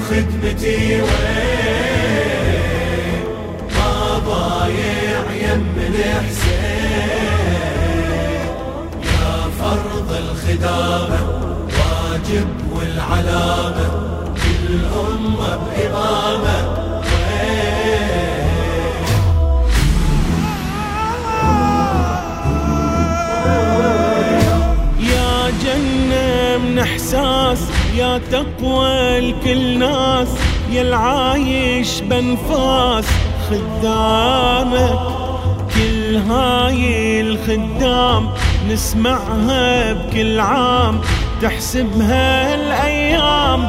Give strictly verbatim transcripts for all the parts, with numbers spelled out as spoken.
وخدمتي وين ما ضايع يم الحسين يا فرض الخدامة واجب والعلامة الأمة بإمامة يا جنة من إحساس يا تقوى الكل ناس يا العايش بنفاس خدامك كل هاي الخدام نسمعها بكل عام تحسبها الأيام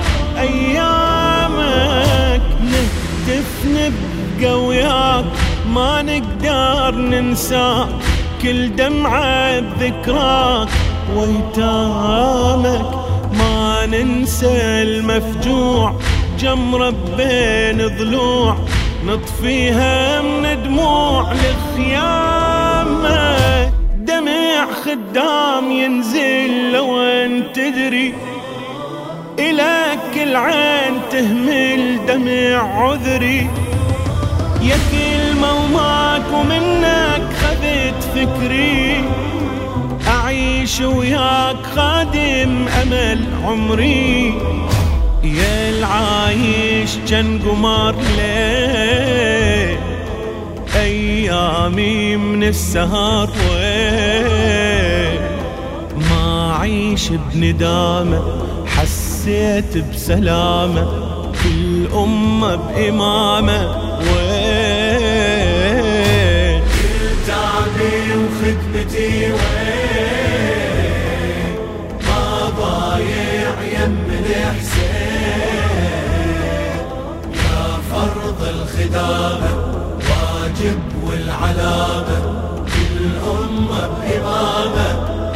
أيامك نهتف نبقى وياك ما نقدر ننساك كل دمعة بذكراك ويتامك ما ننسى المفجوع جمرة بين ضلوع نطفيها من دموع لخيامك دمع خدام ينزل لو انت تدري إلك العين تهمل دمع عذري يا كلمة وماك ومنك خذت فكري أعيش وياك خادم أمل عمري يا العايش جن قمر ليل أيامي من السهر وين ما أعيش بندامة حسيت بسلامة كل أمة بإمامة وين كل تعبي وخدمتي وين ما ضايع يم الحسين يا فرض الخدامة واجب والعلامة الأمة بإمامة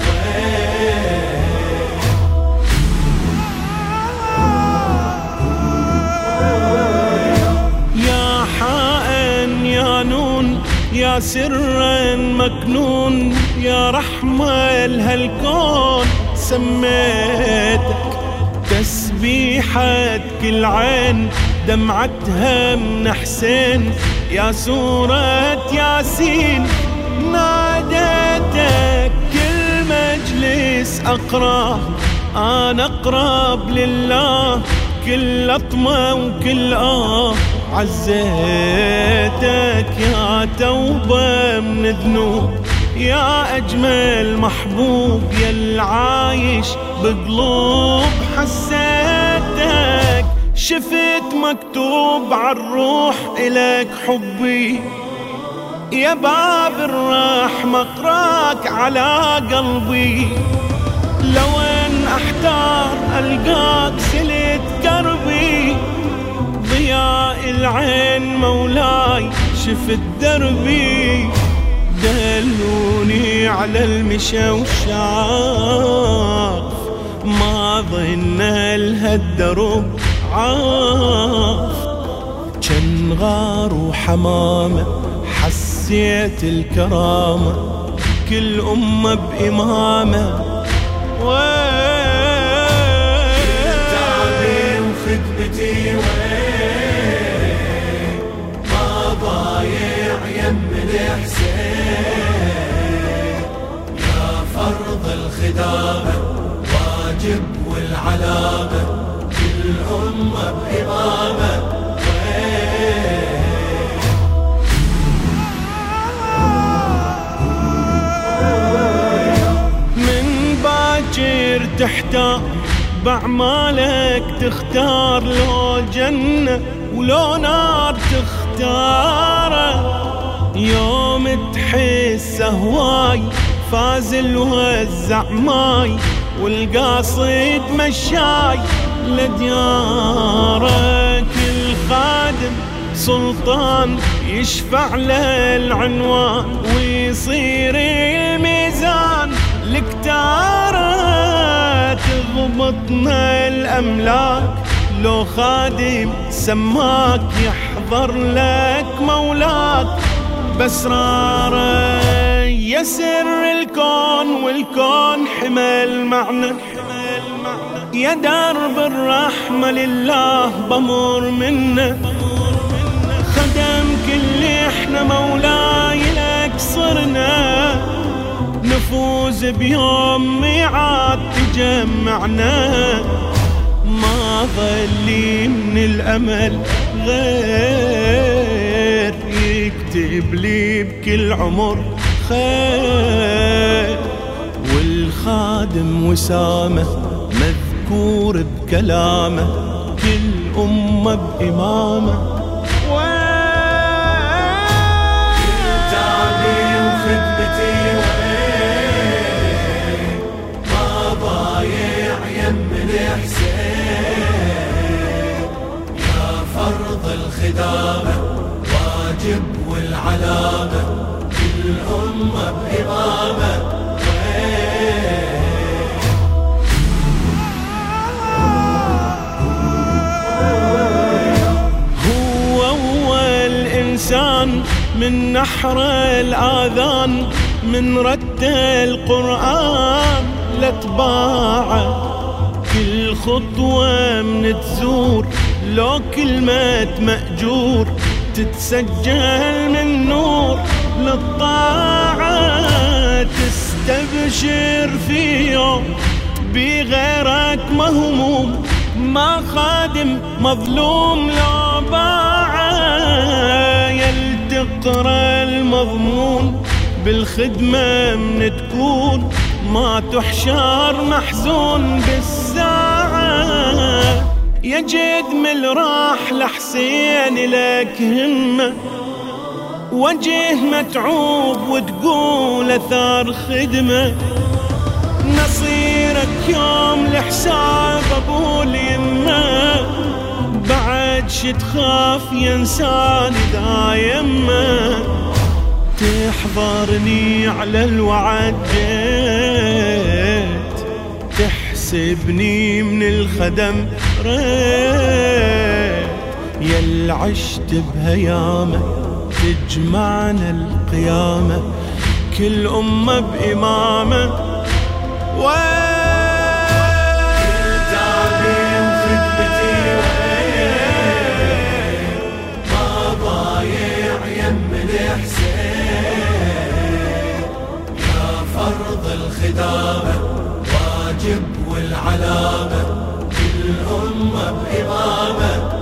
يا حائن يا نون يا سرا مكنون يا رحمة لهالكون سميتك تسبيحة كل عين دمعتها من حسين يا سورة ياسين ناديتك كل مجلس أقرأ أنا أقرب لله كل لطمة وكل آه عزيتك يا توبة من ذنوب يا أجمل محبوب يا العايش بقلوب حسيتك شفت مكتوب عالروح إلك حبي يا باب الرحمة اقراك على قلبي لو ان احتار القاك سلت قربي ضياء العين مولاي شفت دربي دلوني على المشى والشعاف ما ظن الهالدرب عاف جن غار وحمامة حسيت الكرامة كل أمة بإمامة تعبي وخدمتي وين ما ضايع يم الحسين يا فرض الخدامة واجب والعلامة الأمة بإمامة من باكر تحتار بأعمالك تختار لو جنة ولو نار تختاره يوم تحس هواي فازل ووزع ماي والقاصد مشاي لديارك الخادم سلطان يشفع له العنوان ويصير الميزان لكتاره تضبطنا الأملاك لو خادم سماك يحضر لك مولاك بأسراره يسر الكون والكون حمل معنى حمل معنى يا درب الرحمة لله بمر منه، خدم كل احنا مولاي لك صرنا، نفوز بيوم ميعاد تجمعنا، ما ظلي من الأمل غير يكتب لي بكل عمر خير، والخادم وسامه مذكور بكلامه، كل أمة بإمامه. تعبي وخدمتي وين ما ضايع يم الحسين، يا فرض الخدامة واجب والعلامة، كل أمة بإمامة. من نحر الآذان، من رد القرآن لطباعه، كل خطوة من تزور لو كلمة مأجور، تتسجل من نور للطاعة، تستبشر في يوم بغيرك مهموم، ما خادم مظلوم لو باعه، تقرأ المضمون بالخدمة من تكون، ما تحشر محزون بالساعة، يا جد من راح لحسين لك همة، وجه متعوب وتقول أثار خدمة، نصيرك يوم لحساب أبو اليمة، بعد شي تخاف ينساني ذا يمه، تحضرني على الوعد جيت، تحسبني من الخدم ريت، يل عشت بهيامه تجمعنا القيامة، كل أمة بإمامة. الخدامة واجب والعلامة، كل أمة بإمامة.